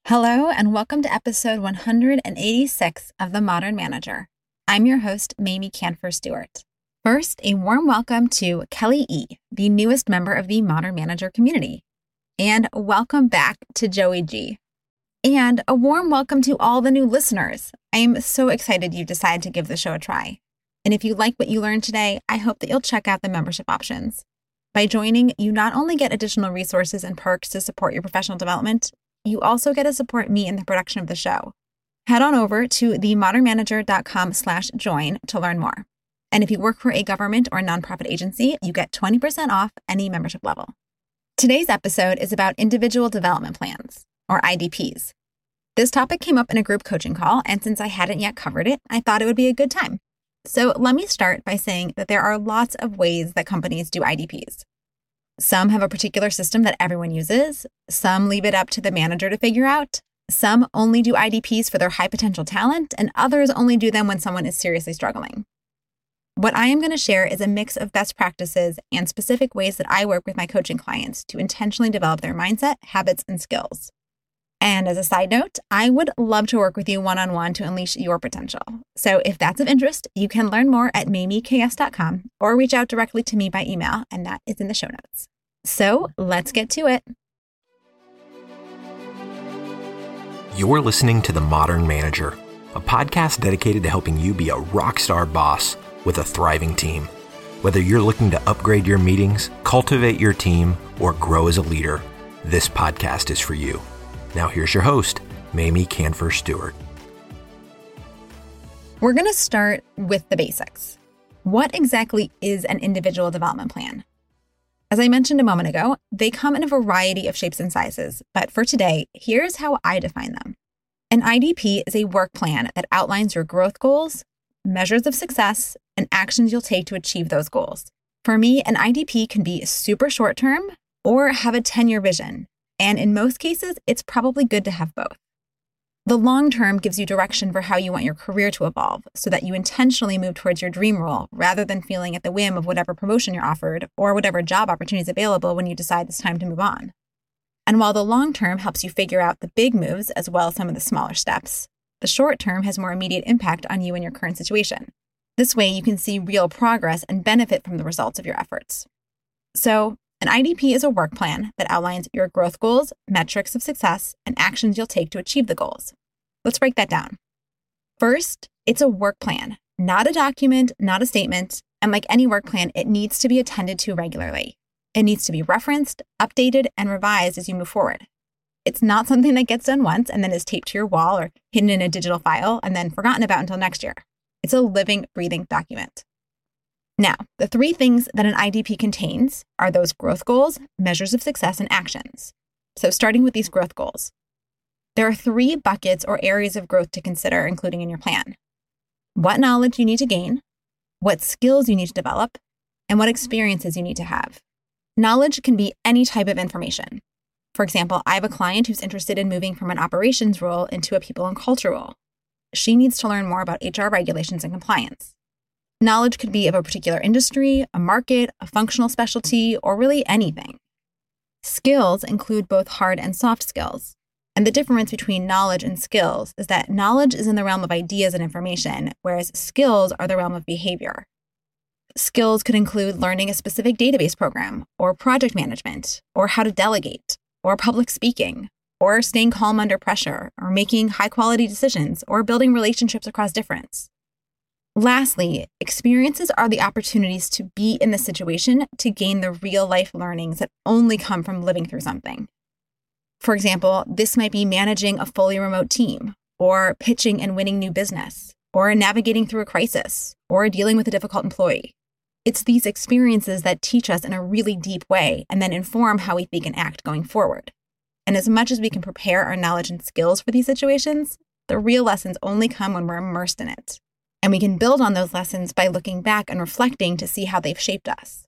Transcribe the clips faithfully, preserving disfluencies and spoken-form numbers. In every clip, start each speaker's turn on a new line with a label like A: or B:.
A: Hello, and welcome to episode one hundred eighty-six of The Modern Manager. I'm your host, Mamie Kanfer Stewart. First, a warm welcome to Kelly E., the newest member of the Modern Manager community. And welcome back to Joey G. And a warm welcome to all the new listeners. I am so excited you decided to give the show a try. And if you like what you learned today, I hope that you'll check out the membership options. By joining, you not only get additional resources and perks to support your professional development, you also get to support me in the production of the show. Head on over to themodernmanager.com slash join to learn more. And if you work for a government or nonprofit agency, you get twenty percent off any membership level. Today's episode is about individual development plans, or I D Ps. This topic came up in a group coaching call, and since I hadn't yet covered it, I thought it would be a good time. So let me start by saying that there are lots of ways that companies do I D Ps. Some have a particular system that everyone uses. Some leave it up to the manager to figure out. Some only do I D Ps for their high potential talent, and others only do them when someone is seriously struggling. What I am going to share is a mix of best practices and specific ways that I work with my coaching clients to intentionally develop their mindset, habits, and skills. And as a side note, I would love to work with you one-on-one to unleash your potential. So if that's of interest, you can learn more at mamie k s dot com or reach out directly to me by email, and that is in the show notes. So let's get to it.
B: You're listening to The Modern Manager, a podcast dedicated to helping you be a rock star boss with a thriving team. Whether you're looking to upgrade your meetings, cultivate your team, or grow as a leader, this podcast is for you. Now here's your host, Mamie Kanfer Stewart.
A: We're going to start with the basics. What exactly is an individual development plan? As I mentioned a moment ago, they come in a variety of shapes and sizes, but for today, here's how I define them. An I D P is a work plan that outlines your growth goals, measures of success, and actions you'll take to achieve those goals. For me, an I D P can be super short-term or have a ten-year vision. And in most cases, it's probably good to have both. The long term gives you direction for how you want your career to evolve so that you intentionally move towards your dream role rather than feeling at the whim of whatever promotion you're offered or whatever job opportunity is available when you decide it's time to move on. And while the long term helps you figure out the big moves as well as some of the smaller steps, the short term has more immediate impact on you and your current situation. This way, you can see real progress and benefit from the results of your efforts. So, an I D P is a work plan that outlines your growth goals, metrics of success, and actions you'll take to achieve the goals. Let's break that down. First, it's a work plan, not a document, not a statement, and like any work plan, it needs to be attended to regularly. It needs to be referenced, updated, and revised as you move forward. It's not something that gets done once and then is taped to your wall or hidden in a digital file and then forgotten about until next year. It's a living, breathing document. Now, the three things that an I D P contains are those growth goals, measures of success, and actions. So starting with these growth goals. There are three buckets or areas of growth to consider, including in your plan. What knowledge you need to gain, what skills you need to develop, and what experiences you need to have. Knowledge can be any type of information. For example, I have a client who's interested in moving from an operations role into a people and culture role. She needs to learn more about H R regulations and compliance. Knowledge could be of a particular industry, a market, a functional specialty, or really anything. Skills include both hard and soft skills. And the difference between knowledge and skills is that knowledge is in the realm of ideas and information, whereas skills are the realm of behavior. Skills could include learning a specific database program, or project management, or how to delegate, or public speaking, or staying calm under pressure, or making high-quality decisions, or building relationships across difference. Lastly, experiences are the opportunities to be in the situation to gain the real-life learnings that only come from living through something. For example, this might be managing a fully remote team, or pitching and winning new business, or navigating through a crisis, or dealing with a difficult employee. It's these experiences that teach us in a really deep way and then inform how we think and act going forward. And as much as we can prepare our knowledge and skills for these situations, the real lessons only come when we're immersed in it. And we can build on those lessons by looking back and reflecting to see how they've shaped us.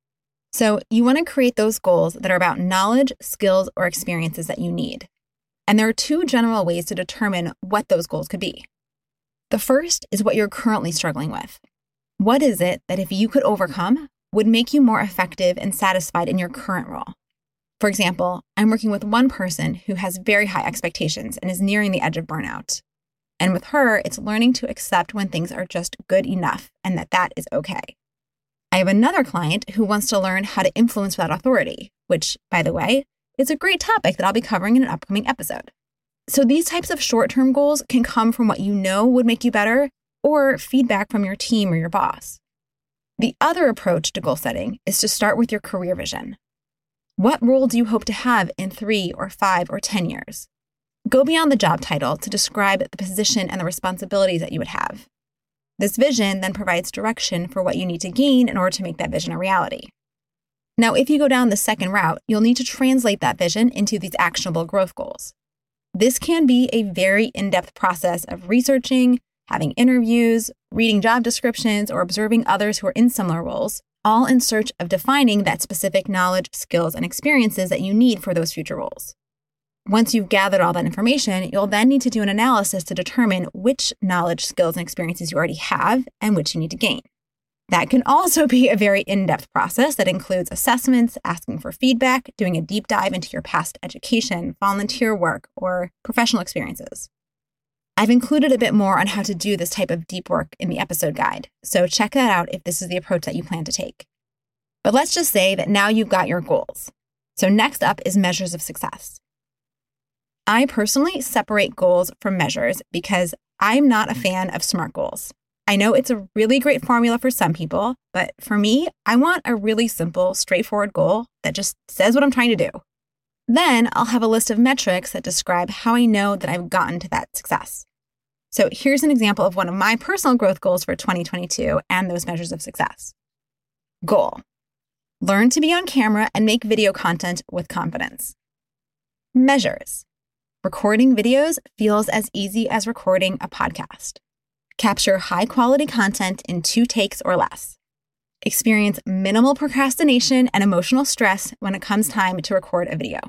A: So you want to create those goals that are about knowledge, skills, or experiences that you need. And there are two general ways to determine what those goals could be. The first is what you're currently struggling with. What is it that if you could overcome, would make you more effective and satisfied in your current role? For example, I'm working with one person who has very high expectations and is nearing the edge of burnout. And with her, it's learning to accept when things are just good enough and that that is okay. I have another client who wants to learn how to influence without authority, which, by the way, is a great topic that I'll be covering in an upcoming episode. So these types of short-term goals can come from what you know would make you better or feedback from your team or your boss. The other approach to goal setting is to start with your career vision. What role do you hope to have in three or five or ten years? Go beyond the job title to describe the position and the responsibilities that you would have. This vision then provides direction for what you need to gain in order to make that vision a reality. Now, if you go down the second route, you'll need to translate that vision into these actionable growth goals. This can be a very in-depth process of researching, having interviews, reading job descriptions, or observing others who are in similar roles, all in search of defining that specific knowledge, skills, and experiences that you need for those future roles. Once you've gathered all that information, you'll then need to do an analysis to determine which knowledge, skills, and experiences you already have and which you need to gain. That can also be a very in-depth process that includes assessments, asking for feedback, doing a deep dive into your past education, volunteer work, or professional experiences. I've included a bit more on how to do this type of deep work in the episode guide, so check that out if this is the approach that you plan to take. But let's just say that now you've got your goals. So next up is measures of success. I personally separate goals from measures because I'm not a fan of SMART goals. I know it's a really great formula for some people, but for me, I want a really simple, straightforward goal that just says what I'm trying to do. Then I'll have a list of metrics that describe how I know that I've gotten to that success. So here's an example of one of my personal growth goals for twenty twenty-two and those measures of success. Goal: learn to be on camera and make video content with confidence. Measures: recording videos feels as easy as recording a podcast. Capture high-quality content in two takes or less. Experience minimal procrastination and emotional stress when it comes time to record a video.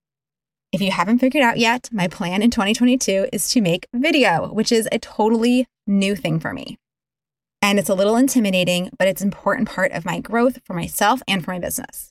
A: If you haven't figured out yet, my plan in twenty twenty-two is to make video, which is a totally new thing for me. And it's a little intimidating, but it's an important part of my growth for myself and for my business.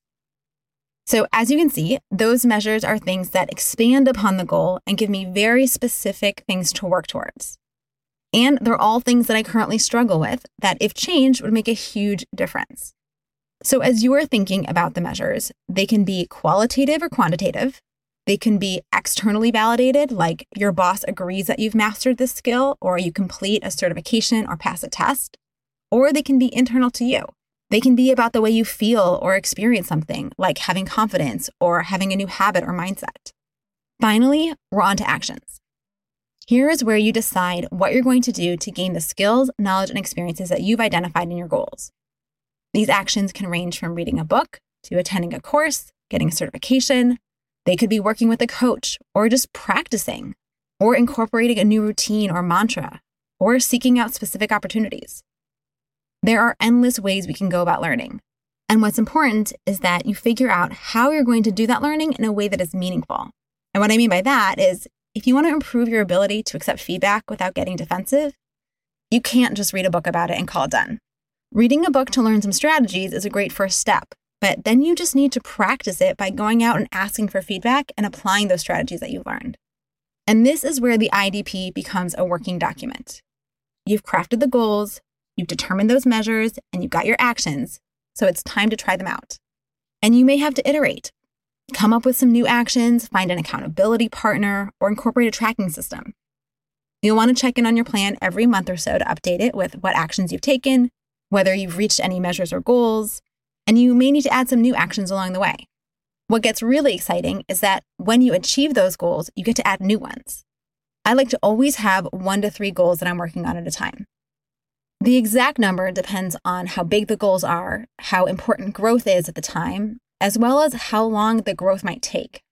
A: So as you can see, those measures are things that expand upon the goal and give me very specific things to work towards. And they're all things that I currently struggle with that, if changed, would make a huge difference. So as you are thinking about the measures, they can be qualitative or quantitative. They can be externally validated, like your boss agrees that you've mastered this skill, or you complete a certification or pass a test. Or they can be internal to you. They can be about the way you feel or experience something, like having confidence or having a new habit or mindset. Finally, we're on to actions. Here is where you decide what you're going to do to gain the skills, knowledge, and experiences that you've identified in your goals. These actions can range from reading a book to attending a course, getting a certification. They could be working with a coach or just practicing or incorporating a new routine or mantra or seeking out specific opportunities. There are endless ways we can go about learning. And what's important is that you figure out how you're going to do that learning in a way that is meaningful. And what I mean by that is, if you want to improve your ability to accept feedback without getting defensive, you can't just read a book about it and call it done. Reading a book to learn some strategies is a great first step, but then you just need to practice it by going out and asking for feedback and applying those strategies that you've learned. And this is where the I D P becomes a working document. You've crafted the goals, you've determined those measures, and you've got your actions, so it's time to try them out. And you may have to iterate. Come up with some new actions, find an accountability partner, or incorporate a tracking system. You'll want to check in on your plan every month or so to update it with what actions you've taken, whether you've reached any measures or goals, and you may need to add some new actions along the way. What gets really exciting is that when you achieve those goals, you get to add new ones. I like to always have one to three goals that I'm working on at a time. The exact number depends on how big the goals are, how important growth is at the time, as well as how long the growth might take.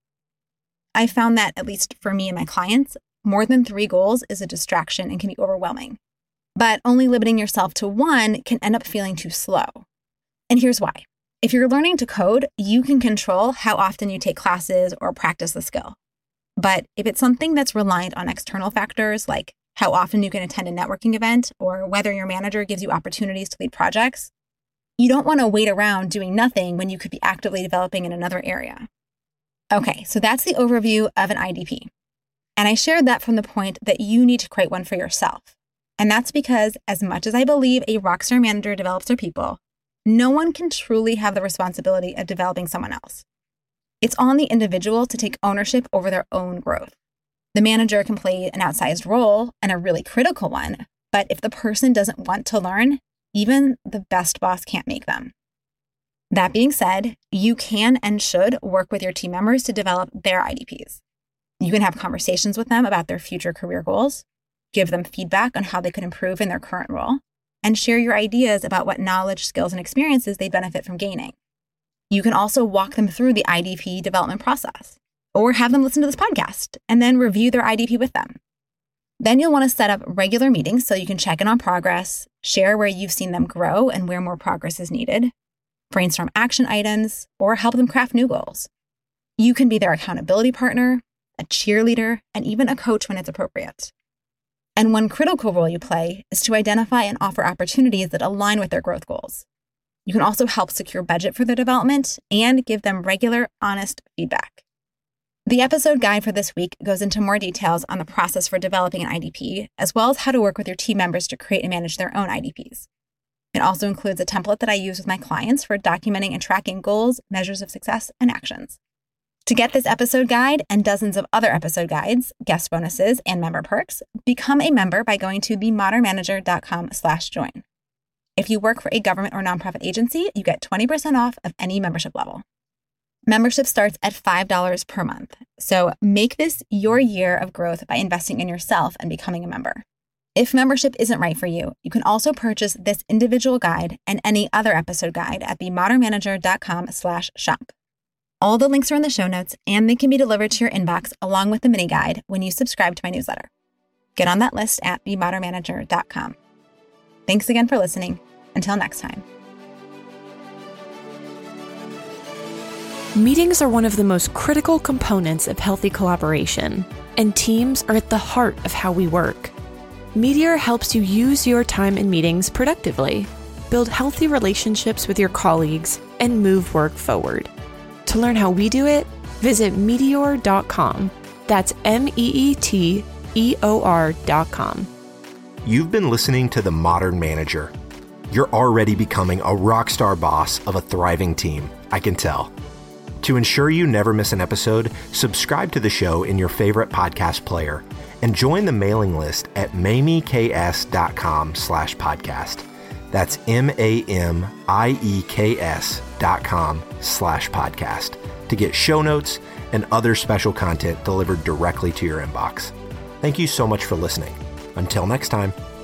A: I found that, at least for me and my clients, more than three goals is a distraction and can be overwhelming. But only limiting yourself to one can end up feeling too slow. And here's why. If you're learning to code, you can control how often you take classes or practice the skill. But if it's something that's reliant on external factors, like how often you can attend a networking event or whether your manager gives you opportunities to lead projects, you don't want to wait around doing nothing when you could be actively developing in another area. Okay, so that's the overview of an I D P. And I shared that from the point that you need to create one for yourself. And that's because as much as I believe a rockstar manager develops their people, no one can truly have the responsibility of developing someone else. It's on the individual to take ownership over their own growth. The manager can play an outsized role and a really critical one, but if the person doesn't want to learn, even the best boss can't make them. That being said, you can and should work with your team members to develop their I D Ps. You can have conversations with them about their future career goals, give them feedback on how they could improve in their current role, and share your ideas about what knowledge, skills, and experiences they benefit from gaining. You can also walk them through the I D P development process, or have them listen to this podcast and then review their I D P with them. Then you'll want to set up regular meetings so you can check in on progress, share where you've seen them grow and where more progress is needed, brainstorm action items, or help them craft new goals. You can be their accountability partner, a cheerleader, and even a coach when it's appropriate. And one critical role you play is to identify and offer opportunities that align with their growth goals. You can also help secure budget for their development and give them regular, honest feedback. The episode guide for this week goes into more details on the process for developing an I D P, as well as how to work with your team members to create and manage their own I D Ps. It also includes a template that I use with my clients for documenting and tracking goals, measures of success, and actions. To get this episode guide and dozens of other episode guides, guest bonuses, and member perks, become a member by going to themodernmanager.com slash join. If you work for a government or nonprofit agency, you get twenty percent off of any membership level. Membership starts at five dollars per month. So make this your year of growth by investing in yourself and becoming a member. If membership isn't right for you, you can also purchase this individual guide and any other episode guide at themodernmanager.com slash shop. All the links are in the show notes, and they can be delivered to your inbox along with the mini guide when you subscribe to my newsletter. Get on that list at themodernmanager dot com. Thanks again for listening. Until next time.
C: Meetings are one of the most critical components of healthy collaboration, and teams are at the heart of how we work. Meteor helps you use your time in meetings productively, build healthy relationships with your colleagues, and move work forward. To learn how we do it, visit meteor dot com. That's M E E T E O R dot com.
B: You've been listening to The Modern Manager. You're already becoming a rockstar boss of a thriving team, I can tell. To ensure you never miss an episode, subscribe to the show in your favorite podcast player and join the mailing list at mamieks.com slash podcast. That's M-A-M-I-E-K-S dot com slash podcast to get show notes and other special content delivered directly to your inbox. Thank you so much for listening. Until next time.